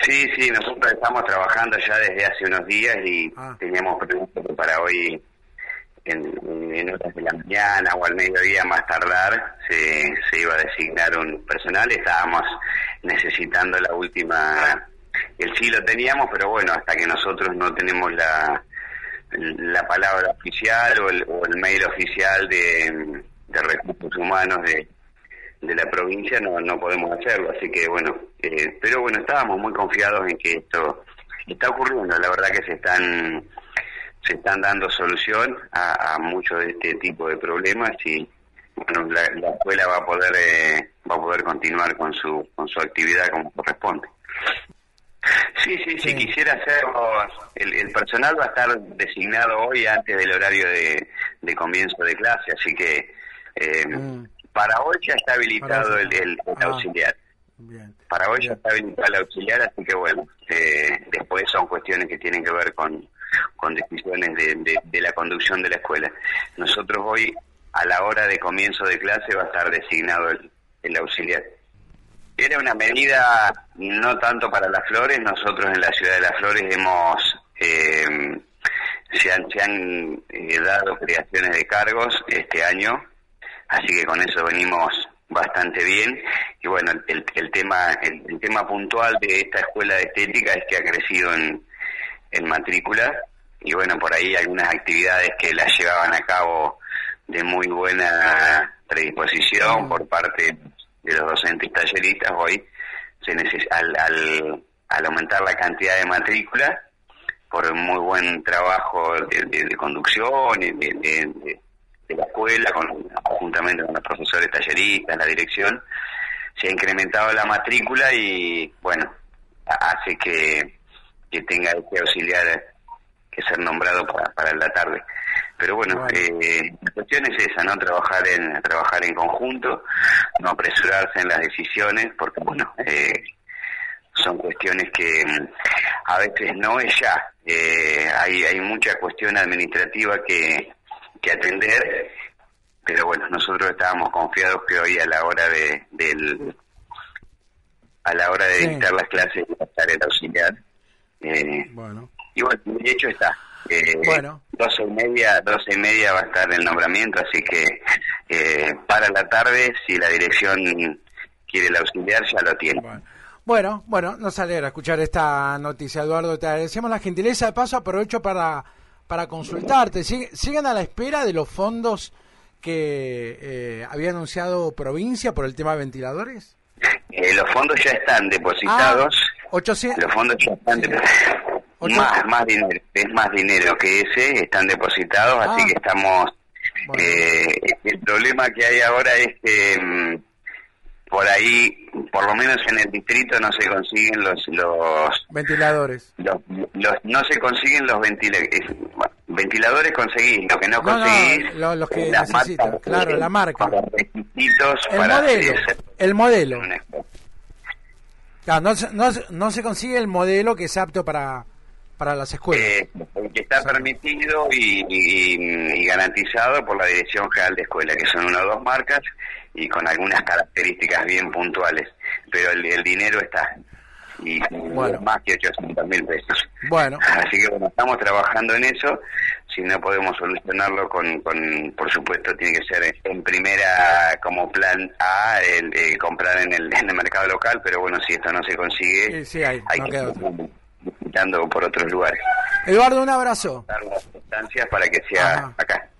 Sí, sí, nosotros estamos trabajando ya desde hace unos días y Ah, teníamos previsto que para hoy, en horas de la mañana o al mediodía más tardar, se iba a designar un personal. Estábamos necesitando la última, el sí lo teníamos, pero bueno, hasta que nosotros no tenemos la palabra oficial o el mail oficial de recursos humanos de la provincia, no podemos hacerlo. Así que bueno, pero bueno, estábamos muy confiados en que esto está ocurriendo. La verdad que se están dando solución a muchos de este tipo de problemas y bueno, la escuela va a poder continuar con su actividad como corresponde. Sí, sí, sí. si quisiera hacerlo, el personal va a estar designado hoy antes del horario de comienzo de clase, así que Mm, para hoy ya está para vos habilitado el, está. el Ah, auxiliar. bien, Para hoy ya bien. está habilitado el auxiliar, así que bueno, después son cuestiones que tienen que ver con decisiones de la conducción de la escuela. Nosotros hoy, a la hora de comienzo de clase, va a estar designado el auxiliar. Era una medida no tanto para Las Flores. Nosotros en la ciudad de Las Flores se han dado creaciones de cargos este año, así que con eso venimos bastante bien. Y bueno, el tema puntual de esta escuela de estética es que ha crecido en matrícula y bueno, por ahí algunas actividades que las llevaban a cabo de muy buena predisposición Mm, por parte de los docentes talleristas. Hoy al aumentar la cantidad de matrícula por un muy buen trabajo de conducción y de la escuela, juntamente con los profesores talleristas, la dirección, se ha incrementado la matrícula y bueno, hace que tenga este auxiliar que ser nombrado para la tarde. Pero bueno, bueno, la cuestión es esa, ¿no? Trabajar en conjunto, no apresurarse en las decisiones, porque bueno, son cuestiones que a veces no es ya. Hay mucha cuestión administrativa que atender, pero bueno, nosotros estábamos confiados que hoy a la hora de sí, dictar las clases iba a estar el auxiliar. bueno, Y bueno, de hecho está. bueno, 12:30 va a estar el nombramiento, así que para la tarde, si la dirección quiere el auxiliar, ya lo tiene. bueno. Bueno, nos alegra escuchar esta noticia, Eduardo. Te agradecemos la gentileza. De paso, aprovecho para consultarte. ¿Siguen a la espera de los fondos que había anunciado provincia por el tema de ventiladores? Los fondos ya están Ah, depositados. 800. Los fondos ya están Sí. depositados. Más dinero, es más dinero que ese, están depositados, así Ah, que estamos. bueno, El problema que hay ahora es que por ahí, por lo menos en el distrito, no se consiguen ventiladores. no se consiguen los ventiladores. Conseguís, lo que no conseguís, Los que las necesitan, marcas, claro, la marca. con los requisitos El para modelo, el modelo. una escuela. Claro, no se consigue el modelo que es apto para las escuelas. Que está permitido y garantizado por la Dirección General de Escuela, que son una o dos marcas y con algunas características bien puntuales, pero el dinero está, y Bueno. es más que 800.000 pesos. Bueno, Así que bueno, estamos trabajando en eso. Si no podemos solucionarlo por supuesto, tiene que ser en primera, como plan A, el comprar en el mercado local, pero bueno, si esto no se consigue, sí, hay no que queda ir otra. visitando por otros lugares, Eduardo, un abrazo. dar las instancias para que sea Ajá. acá.